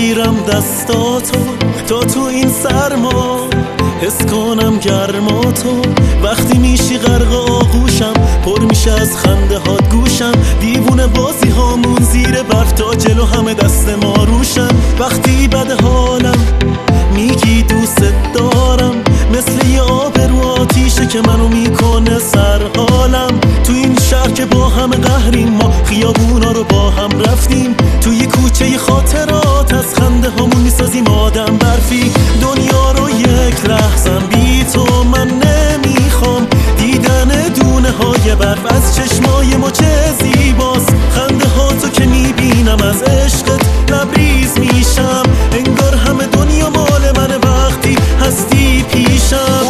میگیرم دستاتو تا تو این سرما حس کنم گرماتو. وقتی میشی غرق آغوشم پر میشه از خنده هات گوشم. دیوونه بازی هامون زیر برف تا جلو همه دست ما روشن. وقتی بد حالم میگی دوست دارم مثل یه آب رو آتیشه که منو میکنه سرحالم. تو این شهر که با هم قهریم ما خیابونا رو با هم رفتیم. توی کوچه خاطرات از خنده هامون میسازیم آدم برفی. دنیا رو یک لحظم بی تو من نمیخوام. دیدن دونه های برف از چشمای ما چه زیباست. خنده ها تو که میبینم از عشقت لبریز میشم. انگار همه دنیا مال منه وقتی هستی پیشم.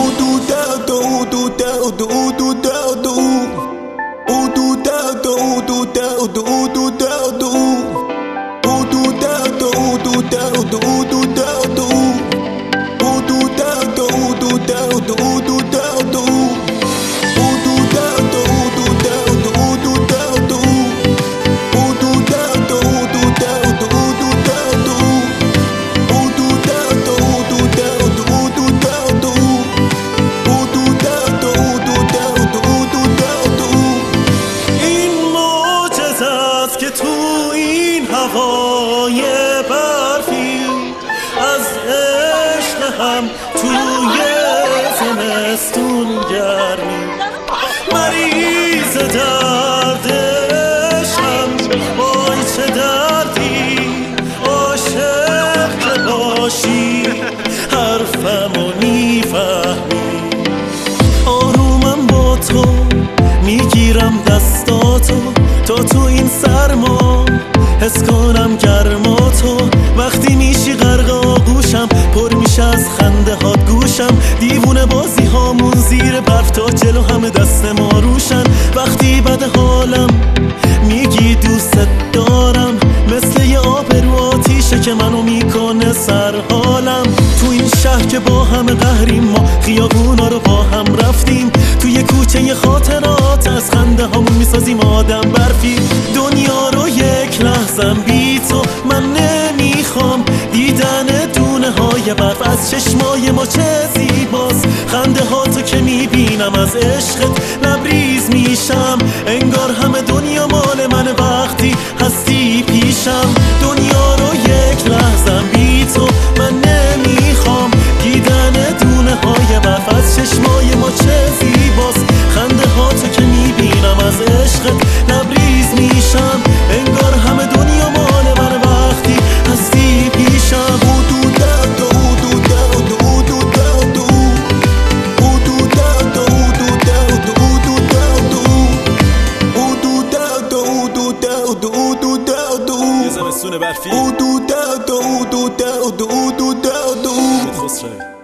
که تو این هوای برفی از عشق هم توی زمستون گرمی مریض دردشم. وای چه دردی عاشق که باشی حرفمو میفهمی. آرومم با تو میگیرم دستاتو تا تو این سرما حس کنم گرماتو. وقتی میشی غرق آغوشم پر میشه از خنده هات گوشم. دیوونه بازی هامون زیر برف تا جلو همه دست ما روشن. وقتی بد حالم میگی دوست دارم مثل یه آب رو آتیشه که منو میکنه سرحالم. تو این شهر که با همه قهریم ما خیابونا رو با هم رفتیم. توی کوچه خاطرات از خنده هامون میسازیم آدم برفی. دنیا رو یک لحظم بی تو من نمیخوام. دیدن دونه های برف از چشمای ما چه زیباست. خنده ها تو که میبینم از عشقت لبریز میشم. انگار همه دنیا مال من وقتی هستی پیشم. دنیا رو یک لحظم بی تو من نمیخوام. دیدن دونه های برف از چشمای ما چه زیباست. خنده ها تو که میبینم از عشقت لبریز میشم. انگار همه دنیا مال من وقتی هستی پیشم. یه زمستون برفی